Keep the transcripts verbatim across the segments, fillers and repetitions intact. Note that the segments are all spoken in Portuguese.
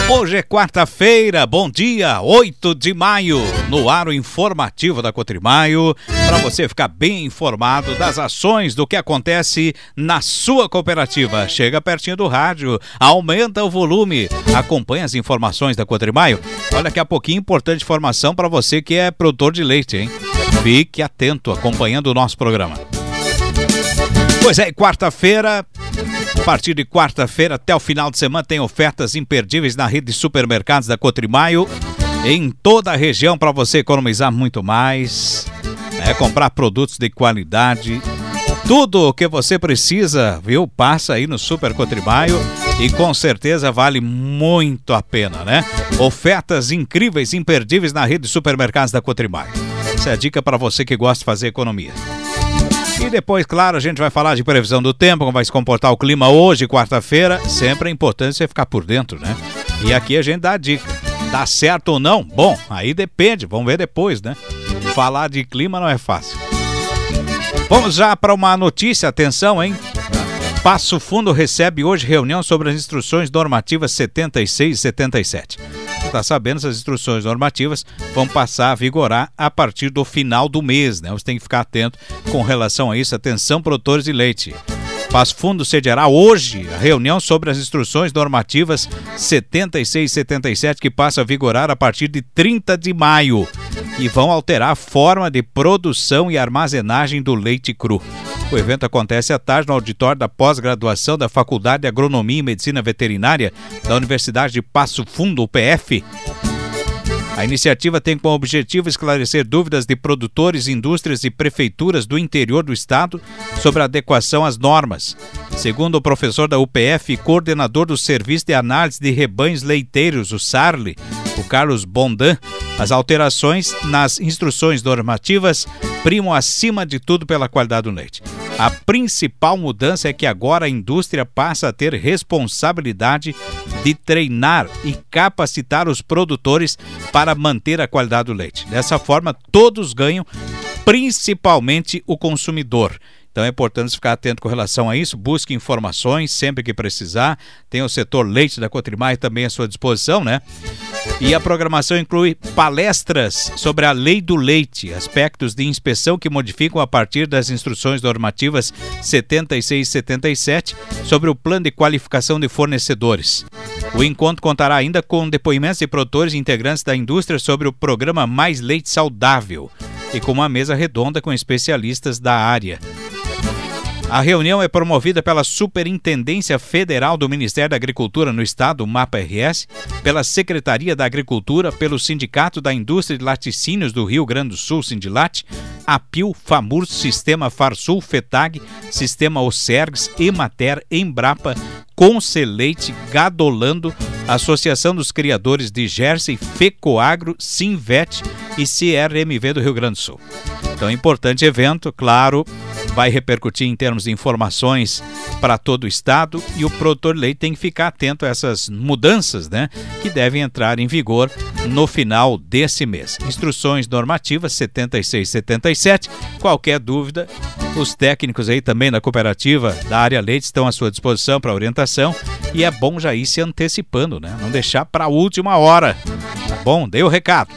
Hoje é quarta-feira, bom dia, oito de maio, no ar o informativo da Cotrimaio, para você ficar bem informado das ações do que acontece na sua cooperativa. Chega pertinho do rádio, aumenta o volume, acompanha as informações da Cotrimaio. Olha, daqui a pouquinho, importante informação para você que é produtor de leite, hein? Fique atento, acompanhando o nosso programa. Pois é, quarta-feira... A partir de quarta-feira até o final de semana tem ofertas imperdíveis na rede de supermercados da Cotrimaio em toda a região para você economizar muito mais, né? Comprar produtos de qualidade, tudo o que você precisa, viu? Passa aí no Super Cotrimaio e com certeza vale muito a pena, né? Ofertas incríveis, imperdíveis na rede de supermercados da Cotrimaio. Essa é a dica para você que gosta de fazer economia. E depois, claro, a gente vai falar de previsão do tempo, como vai se comportar o clima hoje, quarta-feira. Sempre é importante você ficar por dentro, né? E aqui a gente dá a dica. Dá certo ou não? Bom, aí depende, vamos ver depois, né? Falar de clima não é fácil. Vamos já para uma notícia, atenção, hein? Passo Fundo recebe hoje reunião sobre as instruções normativas setenta e seis e setenta e sete. Você está sabendo, essas instruções normativas vão passar a vigorar a partir do final do mês, né? Você tem que ficar atento com relação a isso. Atenção, produtores de leite. Passo Fundo sediará hoje a reunião sobre as instruções normativas setenta e seis e setenta e sete que passam a vigorar a partir de trinta de maio e vão alterar a forma de produção e armazenagem do leite cru. O evento acontece à tarde no auditório da pós-graduação da Faculdade de Agronomia e Medicina Veterinária da Universidade de Passo Fundo, U P F. A iniciativa tem como objetivo esclarecer dúvidas de produtores, indústrias e prefeituras do interior do estado sobre a adequação às normas. Segundo o professor da U P F e coordenador do Serviço de Análise de Rebanhos Leiteiros, o SARLE, o Carlos Bondan, as alterações nas instruções normativas primam acima de tudo pela qualidade do leite. A principal mudança é que agora a indústria passa a ter responsabilidade de treinar e capacitar os produtores para manter a qualidade do leite. Dessa forma, todos ganham, principalmente o consumidor. Então é importante ficar atento com relação a isso, busque informações sempre que precisar. Tem o setor leite da Cotrimaio também à sua disposição, né? E a programação inclui palestras sobre a lei do leite, aspectos de inspeção que modificam a partir das instruções normativas setenta e seis e setenta e sete sobre o plano de qualificação de fornecedores. O encontro contará ainda com depoimentos de produtores e integrantes da indústria sobre o programa Mais Leite Saudável e com uma mesa redonda com especialistas da área. A reunião é promovida pela Superintendência Federal do Ministério da Agricultura no Estado, MAPA R S, pela Secretaria da Agricultura, pelo Sindicato da Indústria de Laticínios do Rio Grande do Sul, Sindilate, APIL, FAMUR, Sistema Farsul, FETAG, Sistema OCERGS, Emater, Embrapa, Conceleite, Gadolando, Associação dos Criadores de Jersey, FECOAGRO, Sinvet e C R M V do Rio Grande do Sul. Então, importante evento, claro, vai repercutir em termos de informações para todo o estado e o produtor de leite tem que ficar atento a essas mudanças, né, que devem entrar em vigor no final desse mês. Instruções normativas setenta e seis e setenta e sete. Qualquer dúvida, os técnicos aí também da cooperativa da área leite estão à sua disposição para orientação e é bom já ir se antecipando, né, não deixar para a última hora. Tá bom? Dei o recado.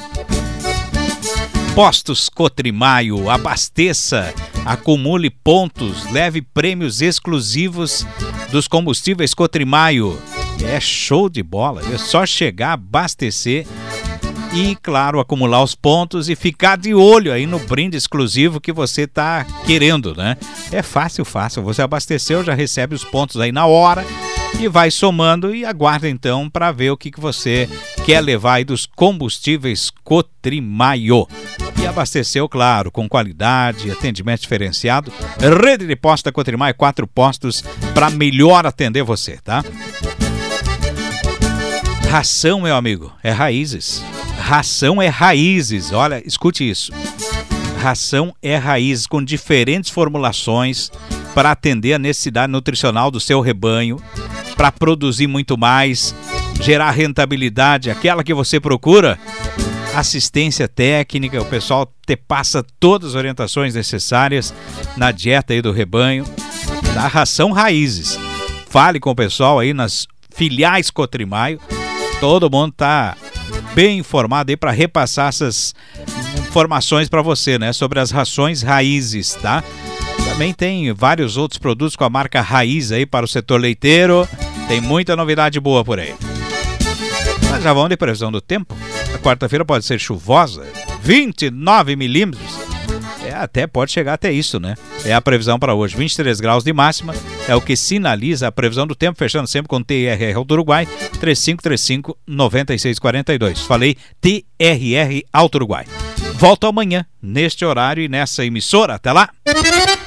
Postos Cotrimaio, abasteça, acumule pontos, leve prêmios exclusivos dos combustíveis Cotrimaio. É show de bola, é só chegar, abastecer e, claro, acumular os pontos e ficar de olho aí no brinde exclusivo que você está querendo, né? É fácil, fácil, você abasteceu, já recebe os pontos aí na hora e vai somando e aguarda então para ver o que, que você quer levar aí dos combustíveis Cotrimaio. E abasteceu, claro, com qualidade, atendimento diferenciado. Rede de postos da Cotrimaio, quatro postos para melhor atender você, tá? Ração, meu amigo, é raízes. Ração é raízes, olha, escute isso. Ração é raízes com diferentes formulações para atender a necessidade nutricional do seu rebanho, para produzir muito mais, gerar rentabilidade, aquela que você procura. Assistência técnica, o pessoal te passa todas as orientações necessárias na dieta aí do rebanho, da ração raízes. Fale com o pessoal aí nas filiais Cotrimaio Todo mundo tá bem informado aí para repassar essas informações para você, né? Sobre as rações raízes, tá? Também tem vários outros produtos com a marca Raiz aí para o setor leiteiro. Tem muita novidade boa por aí. Mas já vamos de previsão do tempo. A quarta-feira pode ser chuvosa, vinte e nove milímetros. É, até pode chegar até isso, né? É a previsão para hoje, vinte e três graus de máxima. É o que sinaliza a previsão do tempo, fechando sempre com T R R Auto Uruguai, três cinco três cinco, nove seis quatro dois. Falei T R R Auto Uruguai. Volto amanhã, neste horário e nessa emissora. Até lá!